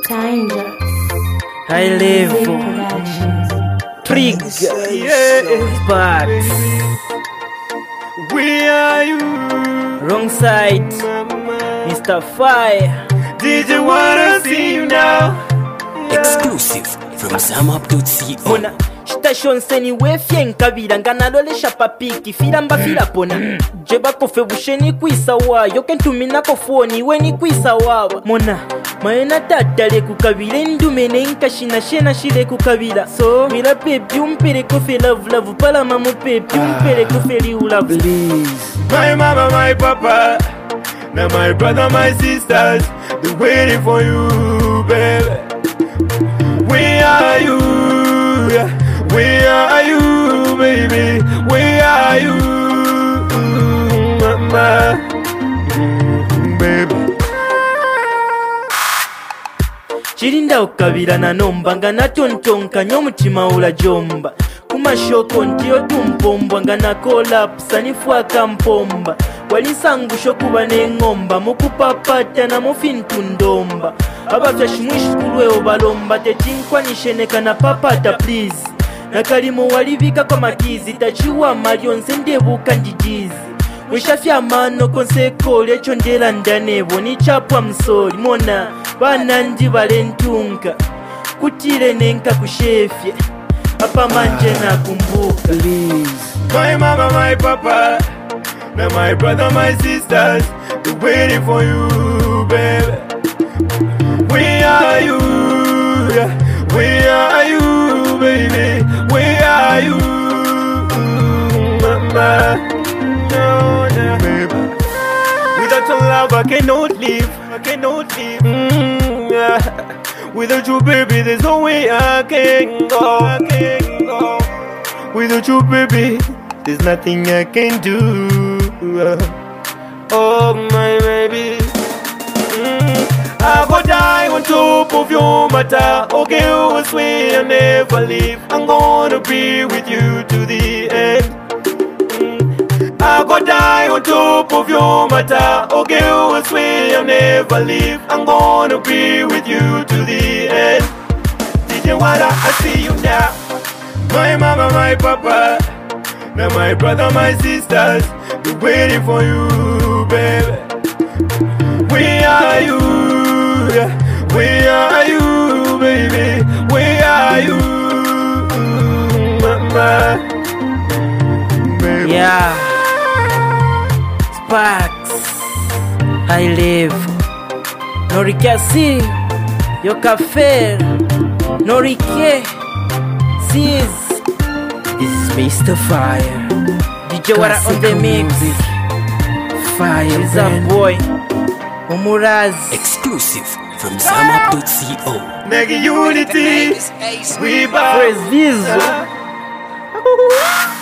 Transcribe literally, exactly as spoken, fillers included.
Danger. High level. Trigger. Yeah. Sparks. Where are you? Wrong side. Mister Fire. Did you wanna see you now? Exclusive from zamup dot co. Mona station seni wefye nkabira nganalolesha papiki filamba fila pona jeba kofe busheni kwisa wayo kentumina kofoni weni kwisa wawa mona maena tatale kukabila ndumene nkashina shena shile kukabila so mira pepi umpere kofe love love pala mamu pepi umpere kofe liu love please. My mama, my papa, now my brother, my sisters, they're waiting for you, baby. Where are you? Where are you, baby? Where are you, mama? Baby. Chirinda okabira na nomba nga natontonka nyomutima ula jomba kumashoko ndiyo tumpombwa nga na kolapsa nifwaka mpomba walisangusho kuba n'engomba mukupapata na mufintu ndomba abafyashi mwishkulwewo balomba techinkwanisheneka na papata please nakalimu walivika kwa makizi tachiwa malyonse ndebuka njijizi wishafya mano konseko lecho ndela ndanebo nichapwa msoli mona bana ndi balentunka kutile nenka kushefye apa manje nakumbuka please. My mama, my papa, now my brother, my sisters, they're waiting for you, baby. Where are you? Where are you, baby? Where are you, mama? No, no, baby. Without your love, I cannot live. I cannot live. Mm, yeah. Without you, baby, there's no way I can go. I can go. Without you, baby, there's nothing I can do. Oh, my baby. Mm. I go die on top of your matter. Okay, I swear I'll never leave. I'm gonna be with you to the end. Mm. I go die on top of your matter. Okay, I swear I'll never leave. I'm gonna be with you to the end. Did you wanna? I see you now. My mama, my papa, now my brother, my sisters, they're waiting for you, baby. Where are you? Where are you, baby? Where are you, mama? Baby. Yeah. Sparks. High level. Norikasi. Yokafer. Norike. Sis. This is Mister Fire. D J Wara on the mix. Fire is a boy. Umuraz. Exclusive from zamup dot co. Nigga Unity. We bow. Praise this.